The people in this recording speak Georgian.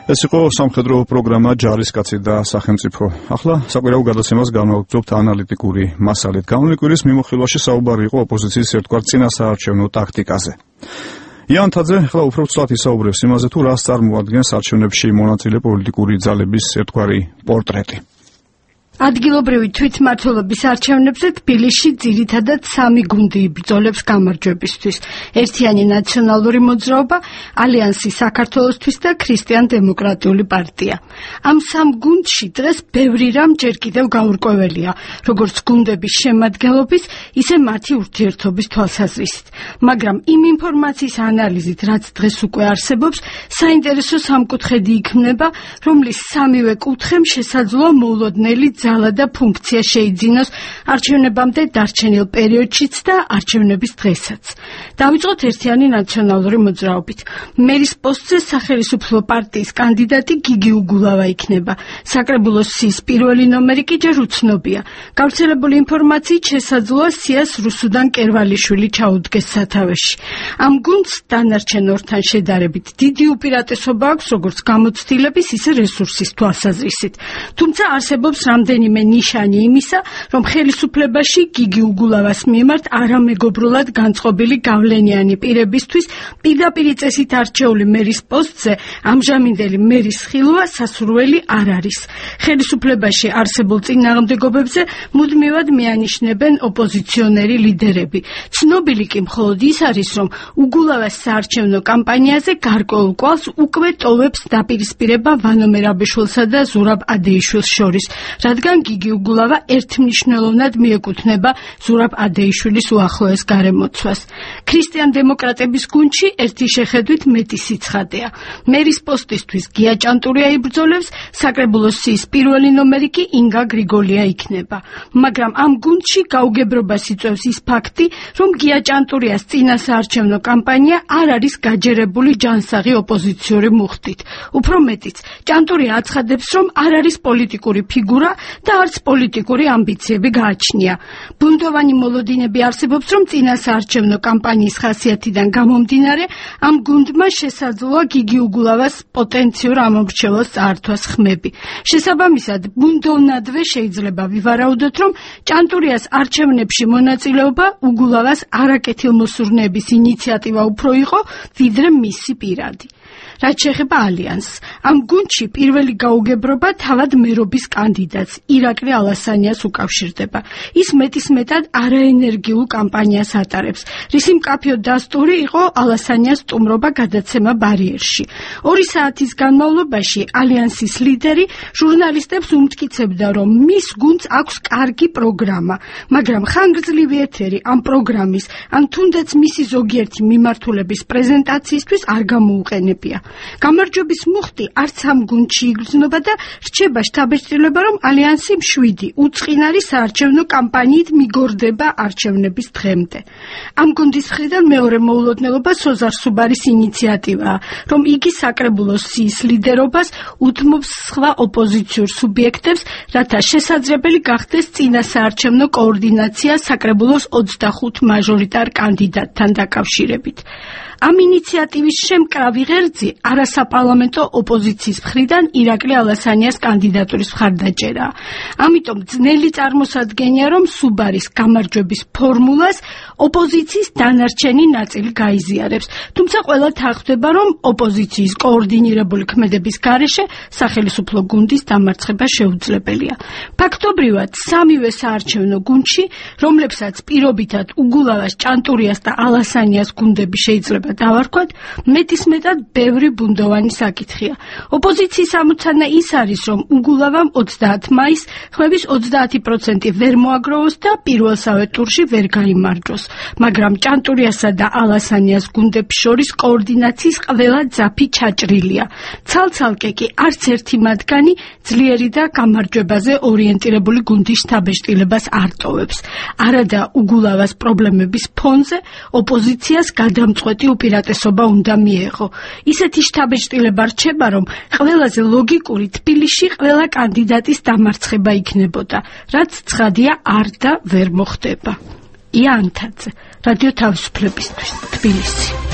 ეს იყო სამხედრო პროგრამა ჯარისკაცი და სახელმწიფო. ახლა საკვირაო გადაცემას განვაგრძობთ ანალიტიკური მასალით. გამოვლინი კვირის მიმოხილვაში საუბარი იყო ოპოზიციის ერთგვარ წინასაარჩევნო ტაქტიკაზე. იან თაძე ახლა უფრო ცუდად ისაუბრებს იმაზე, თუ რას წარმოადგენს არჩევნებში მონაწილე პოლიტიკური ძალების ერთგვარი პორტრეტი. ადგილობრივი თვითმმართველობის არჩევნებზე თბილისში ძირითადად 3 გუნდი იბრძოლებს გამარჯვებისთვის. ერთიანი ნაციონალური მოძრაობა, ალიანსი საქართველოსთვის და ქრისტიან-დემოკრატიული პარტია. ამ 3 გუნდში დღეს ბევრი რამ ჯერ კიდევ გაურკვეველია, როგორც გუნდების შემადგენლობის, ისე მათი ურთიერთობის თვალსაზრისით. მაგრამ იმ ინფორმაციის ანალიზით, რაც დღეს უკვე არსებობს, საინტერესო სამკუთხედი იქმნება, რომლის 3-ვე კუთხემ შესაძლოა მოულოდნელი ძალა და ფუნქცია შეიძინოს არჩევნებამდე დარჩენილ პერიოდშიც და არჩევნების დღესაც. დავიწყოთ ერთიანი ნაციონალური მოძრაობით. მერის პოსტზე სახელმწიფო პარტიის კანდიდატი გიგი უგულავა იქნება. საკრებულოს სიის პირველი ნომერი კი ჯერ უცნობია. გავრცელებული ინფორმაციით შესაძლოა სიას რუსუდან კერვალიშვილი ჩაუდგეს სათავეში. ამ გუნდს დანარჩენ ორთან შედარებით დიდი უპირატესობა აქვს როგორც გამოცდილების, ისე რესურსის თვალსაზრისით. თუმცა არსებობს რამდენიმე ნიშანი იმისა, რომ ხელისუფლებაში გიგი უგულავას მიმართ არამეგობრულად განწყობილი გავლენიანი პირებისთვის პირდაპირ წესით არჩეული მერის პოსტზე ამჟამინდელი მერის ხილვა სასურველი არ არის. ხელისუფლებაში არსებულ წინააღმდეგობებზე მუდმივად მიანიშნებენ ოპოზიციონერი ლიდერები. ცნობილი კი მხოლოდ ის არის, რომ უგულავას საარჩევნო კამპანიაზე გარკვეულ კვალს უკვე ტოვებს დაპირისპირება ვანო მერაბიშვილსა და ზურაბ ადეიშვილს შორის, რადგან გიგი უგულავა ერთმნიშვნელოვნად მიეკუთვნება ზურაბ ადეიშვილის უახლოეს გარემოცვას. ქრისტიან-დემოკრატების გუნდში ერთი შეხედვით მეტი სიცხადეა. მერის პოსტისთვის გია ჭანტურია იბრძოლებს, საკრებულოს სიის პირველი ნომერი კი ინგა გრიგოლია იქნება. მაგრამ ამ გუნდში გაუგებრობას იწვევს ის ფაქტი, რომ გია ჭანტურიას წინასაარჩევნო კამპანია არ არის გაჯერებული ჯანსაღი ოპოზიციური მუხტით. უფრო მეტიც, ჭანტურია აცხადებს, რომ არ არის პოლიტიკური ფიგურა და არც პოლიტიკური ამბიციები გააჩნია. ბუნდოვანი მოლოდინები არსებობს, რომ წინასაარჩევნო კამპანიის ხასიათიდან გამომდინარე, ამ გუნდმა შესაძლოა გიგი უგულავას პოტენციურ ამომრჩევლს წაართვას ხმები. შესაბამისად, ბუნდოვნადვე შეიძლება ვივარაუდოთ, რომ ჭანტურიას არჩევნებში მონაწილეობა უგულავას არაკეთილმოსურნეების ინიციატივა უფრო იყო, ვიდრე მისი პირადი. რაც შეეხება ალიანსს, ამ გუნდში პირველი გაუგებრობა თავად მერობის კანდიდატს ირაკლი ალასანიას უკავშირდება. ის მეტისმეტად არაენერგიულ კამპანიას ატარებს, რისი მკაფიო დასტური იყო ალასანიას სტუმრობა გადაცემა ბარიერში. 2 საათის განმავლობაში ალიანსის ლიდერი ჟურნალისტებს უმტკიცებდა, რომ მის გუნდს აქვს კარგი პროგრამა, მაგრამ ხანგრძლივი ეთერი ამ პროგრამის, ან თუნდაც მისი ზოგიერთი მიმართულების პრეზენტაციისთვის არ გამოუყენებია. გამარჯვების მუხტი არც ამ გუნდში იგრძნობა და რჩება შთაბეჭდილება, რომ ალიანსი 7 უწყინარი საარჩევნო კამპანიით მიგორდება არჩევნების დღემდე. ამ გუნდის მხრიდან მეორე მოულოდნელობა სოზარ სუბარის ინიციატივაა, რომ იგი საკრებულოს სიის ლიდერობას უთმობს სხვა ოპოზიციურ სუბიექტებს, რათა შესაძლებელი გახდეს წინასაარჩევნო კოორდინაცია საკრებულოს 25 მაჟორიტარ კანდიდატთან დაკავშირებით. ამ ინიციატივის შემკრავი ღერძი არასაპარლამენტო ოპოზიციის მხრიდან ირაკლი ალასანიას კანდიდატურის მხარდაჭერაა. ამიტომ ძნელი წარმოსადგენია, რომ სუბარის გამარჯვების ფორმულას ოპოზიციის დანარჩენი ნაწილი გაიზიარებს. თუმცა ყველა თანხმდება, რომ ოპოზიციის კოორდინირებული ქმედების გარეშე სახელმწიფო გუნდის დამარცხება შეუძლებელია. ფაქტობრივად, 3-ვე საარჩევნო გუნდში, რომლებსაც პირობითად უგულავას, ჭანტურიას და ალასანიას გუნდები შეიძლება დავარქვათ, მეტისმეტად ბევრი ბუნდოვანი საკითხია. ოპოზიციის ამოცანა ის არის, რომ უგულავამ 30 მაისს ხმების 30% ვერ მოაგროვოს და პირველსავე ტურში ვერ გაიმარჯვოს. მაგრამ ჭანტურიასა და ალასანიას გუნდებს შორის კოორდინაციის ყველა ძაფი ჩაჭრილია. ცალ-ცალკე კი არც ერთი მათგანი ძლიერი და გამარჯვებაზე ორიენტირებული გუნდის შთაბეჭდილებას არ ტოვებს. არადა უგულავას პრობლემების ფონზე ოპოზიციას გადამწყვეტი უპირატესობა უნდა მიეღო. ისეთი შთაბეჭდილება რჩება, რომ ყველაზე ლოგიკური თბილისში ყველა კანდიდატის დამარცხება იქნებოდა, რაც ცხადია არ და ვერ მოხდება. იან თაძე, რადიო თავისუფლებისთვის, თბილისი.